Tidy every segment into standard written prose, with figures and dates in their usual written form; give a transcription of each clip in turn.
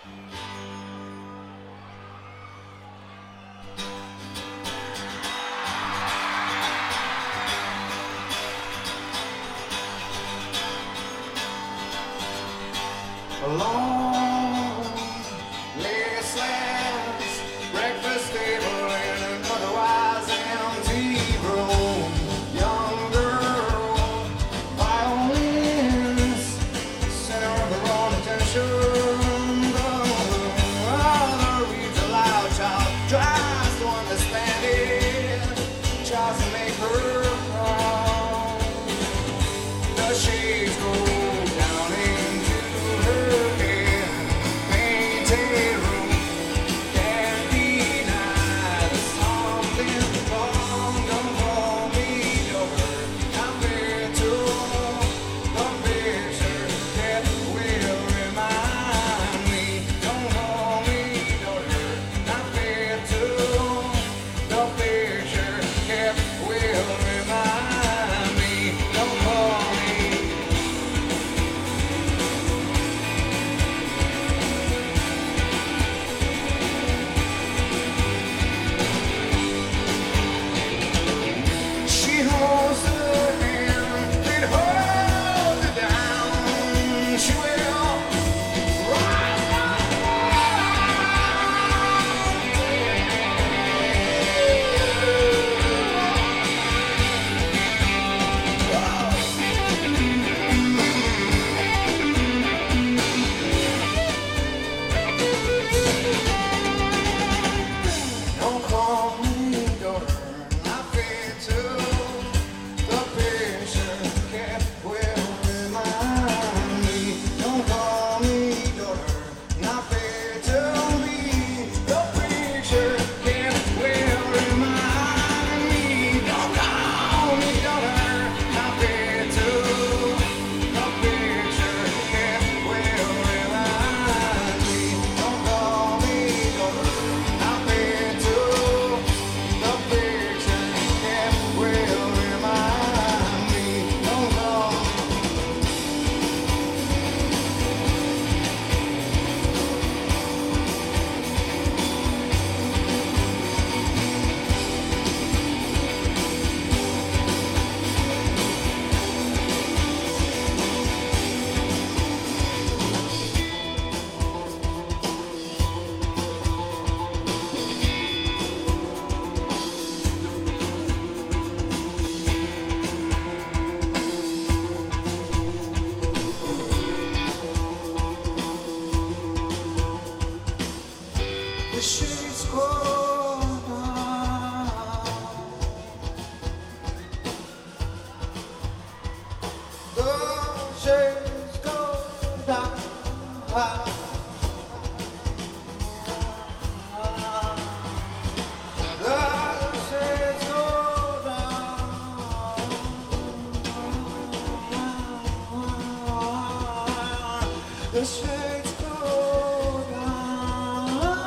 A long, listless breakfast table in an otherwise empty room. Young girl, violins, center of her own attention. The other reads aloud, child tries to understand it, tries to make her proud. The shades go down into her head, painted room can't deny there's something wrong. Don't call me over, I'm there to the picture that will remind me. Don't call me daughter, I'm there to the picture that will remind me. Don't call me. She holds her hand, it holds her down. She will rise Don't call me daughter, I feel too. The picture that will remind me. Don't call me daughter, I feel to me. The picture that will remind me. Don't call me daughter, I feel to. The picture that will remind me. Don't call me daughter, I feel to. The picture that will remind me. Don't call. The shades go down. The shades go down. The shades go down. The shades go down.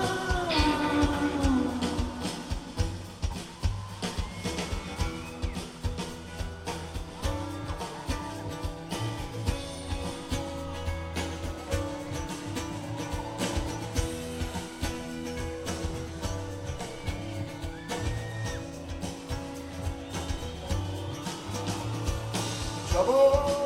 Trouble